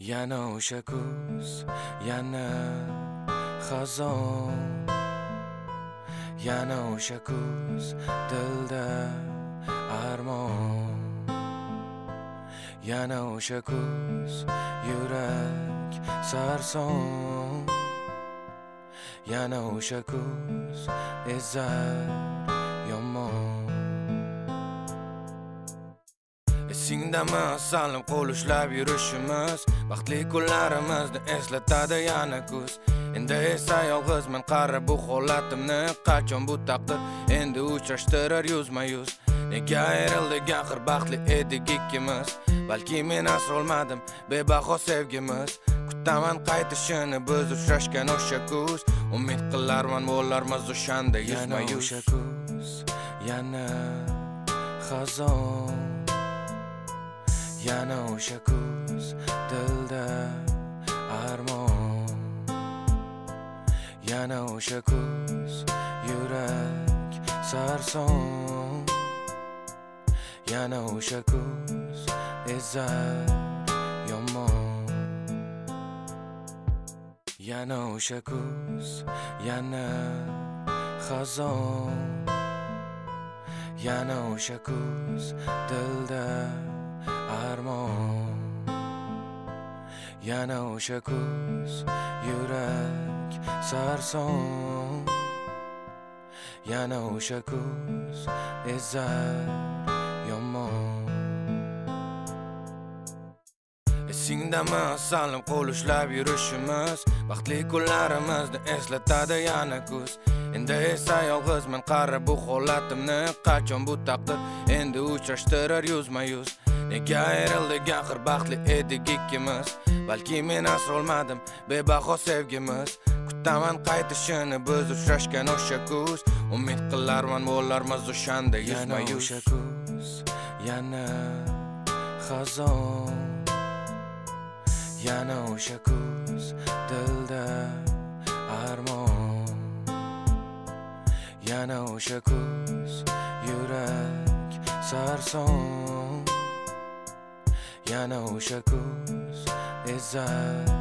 Yana o'sha kuz, yana xazon. Yana o'sha kuz, dilda armon. Yana o'sha kuz, yurak sarson. Yana o'sha kuz, ezar yomon. Esingdami salim qo'l ushlab yurishimiz, baxtli kunlarimizni eslatadi yana kuz. Endi esa yolg'izman, qara bu holatimni, qachon bu taqdir endi uchrashtirar yuzma yuz. Nega ayrildik axir, baxtli edik ikkimiz, balki men asrolmadim bebaho sevgimiz. Kutaman qaytishini biz uchrashgan o'sha kuz, umid qilarman bo'larmiz o'shanda yuzma yuz. Yana o'sha kuz, yana xazon. Yana o'sha kuz, dilda armon. Yana o'sha kuz, yurak sarson. Yana o'sha kuz, ezar yomon. Yana o'sha kuz, yana xazon. Yana o'sha kuz, dilda armon. Yana o'sha kuz, yurak sarson. Yana o'sha kuz, ezar yomon. Esingdami salim qo'l ushlab yurishimiz, baxtli kunlarimizni eslatadi yana kuz. Endi esa yolg'izman, qara bu holatimni, qachon bu taqdir endi uchrashtirar yuzma yuz. Nega ayrildik axir, baxtli edik ikkimiz, balki men asrolmadim bebaho sevgimiz. Kutaman qaytishini biz uchrashgan o'sha kuz, umid qilarman bo'larmiz o'shanda yuzma yuz. Yana o'sha kuz, yana xazon. Yana o'sha kuz, dilda armon. Yana o'sha kuz, yurak sarson. Yana o'sha kuz, ezar